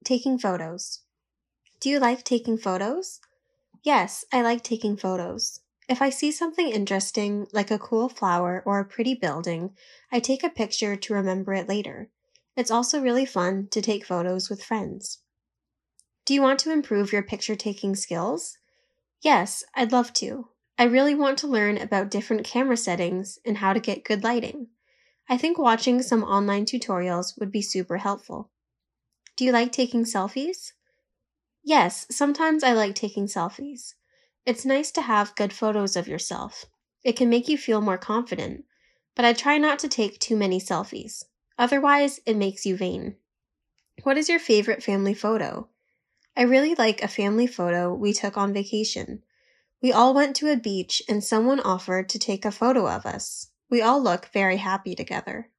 Taking photos. Do you like taking photos? Yes, I like taking photos. If I see something interesting, like a cool flower or a pretty building, I take a picture to remember it later. It's also really fun to take photos with friends. Do you want to improve your picture-taking skills? Yes, I'd love to. I really want to learn about different camera settings and how to get good lighting. I think watching some online tutorials would be super helpful. Do you like taking selfies? Yes, sometimes I like taking selfies. It's nice to have good photos of yourself. It can make you feel more confident, but I try not to take too many selfies. Otherwise, it makes you vain. What is your favorite family photo? I really like a family photo we took on vacation. We all went to a beach and someone offered to take a photo of us. We all look very happy together.